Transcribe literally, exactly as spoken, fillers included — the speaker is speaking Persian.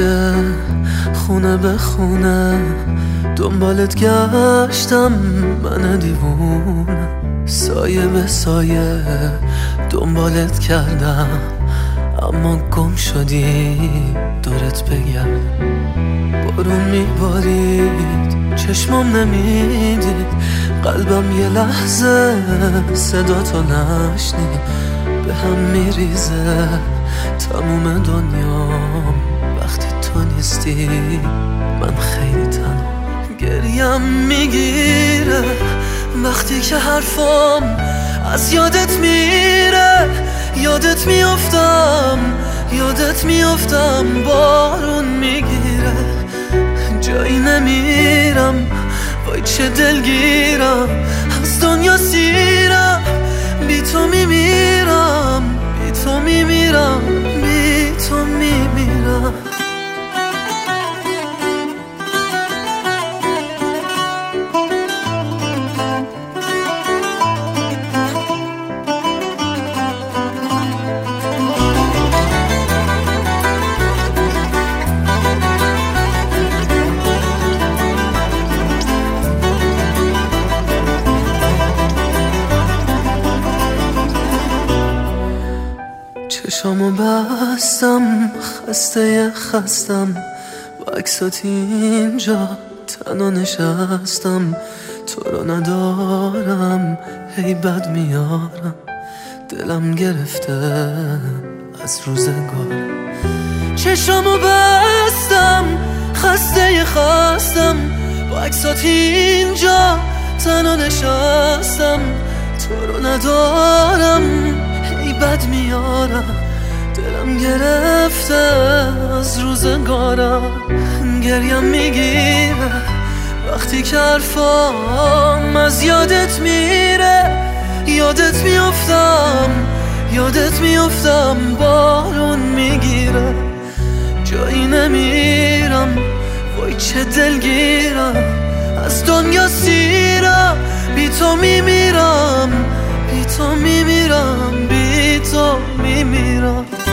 کوچه خونه به خونه دنبالت گشتم من دیوونه، سایه به سایه دنبالت کردم اما گم شدی دورت بگردم. بارون میبارید چشمام نمیدید، قلبم یه لحظه صدا تو نشنید. به هم میریزه تموم دنیام وقتی تو نیستی، من خیلی تنها. گریم میگیره وقتی که حرفام از یادت میره، یادت میافتم یادت میافتم بارون میگیره، جایی نمیرم وای چه دلگیرم، از دنیا سیرم بی تو میمیرم، بی تو میمیرم، بی تو میمیرم. چشامو بستم خسته خستم، با عکسات اینجا تنها نشستم، تو رو ندارم هی بد میارم، دلم گرفته از روزگار. چشامو بستم خسته خستم، با عکسات اینجا تنها نشستم، تو رو ندارم هی بد میارم، دلم گرفته از روزگارم. گریم میگیره وقتی که حرفام از یادت میره، یادت میافتم یادت میافتم بارون میگیره، جایی نمیرم وای چه دلگیرم، از دنیا سیرم بی تو میمیرم، بی تو میمیرم، بی تو میمیرم.